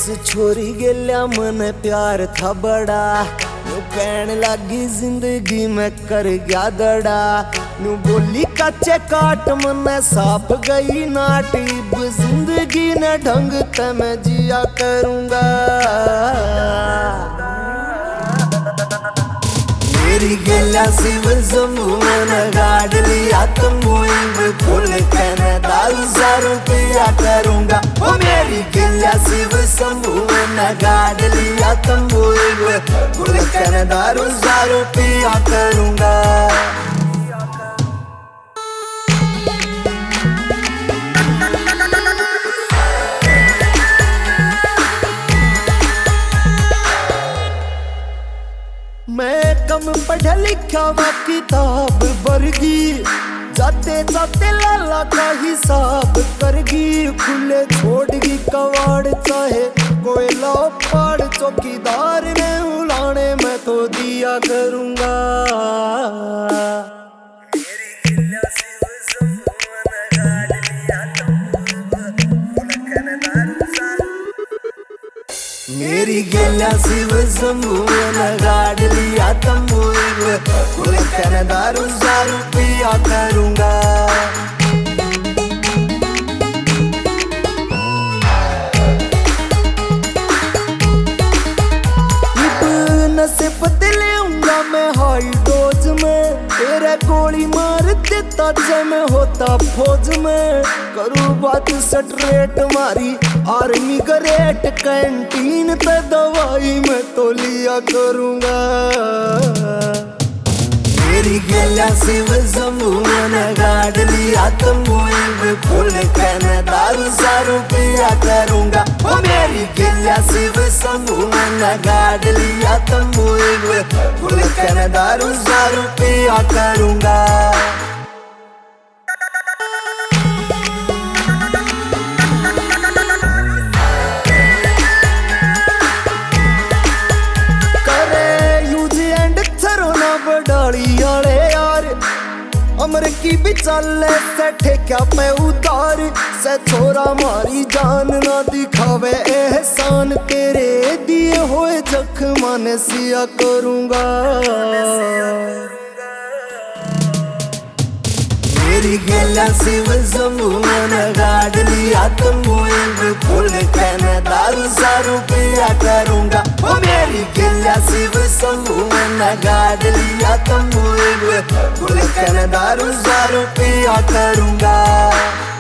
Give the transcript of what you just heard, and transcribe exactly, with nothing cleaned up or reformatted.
छोरी गेल्या मन प्यार था बड़ा, नु कहन लगी जिंदगी में कर गया दड़ा। नु बोली कच्चे काट मन साफ गई नाटी, जिंदगी ने ढंग ते मैं जिया करूंगा। मेरी गेल्या शिव समूह में गाड़ लिया तुम फुल कहने दारू सारू पिया करूंगा। ओ मेरी गेल्या शिव समूह में गाड़ लिया तुम फुल कहने दारू सारू पिया करूंगा। मैं कम पढ़ा लिखा वा किताब वर्गी, जाते जाते लाला का हिसाब करगी। खुले छोड़गी कवाड़ चाहे कोई लो पाड़, चौकीदार ने उलाने मैं तो दिया करूंगा। मेरी गेल्या शिव समूह में गाड़ लिया तंबू, फुल कहने दारू सारू पिया करूंगा। नसीब दिलाऊंगा मैं हाई डोज में, तेरे गोली मार देता जय मैं होता फौज में। करूँ बात स्ट्रेट मारी आर्मी ग्रेट, कैंटीन पे दवाई मैं तो लिया करूंगा। मेरी गेल्या शिव समूह ने गाड़ लिया तंबू, फुल कहने दारू सारू पिया करूंगा। ओ मेरी गेल्या शिव समूह ने गाड़ लिया तंबू, फुल कहने दारू सारू पिया करूंगा। अमर की भी चले से ठेका पे उतार, से छोरा मारी जान ना दिखावे एहसान। तेरे दिए हुए जख्म ने सिया करूंगा। मेरी गेल्या शिव समूह ने गाड़ लिया तंबू, फुल कहने दारू सारू पिया करूंगा। ओ मेरी गेल्या शिव समूह ने गाड़ लिया तंबू, फुल कहने दारू सारू पिया करूंगा।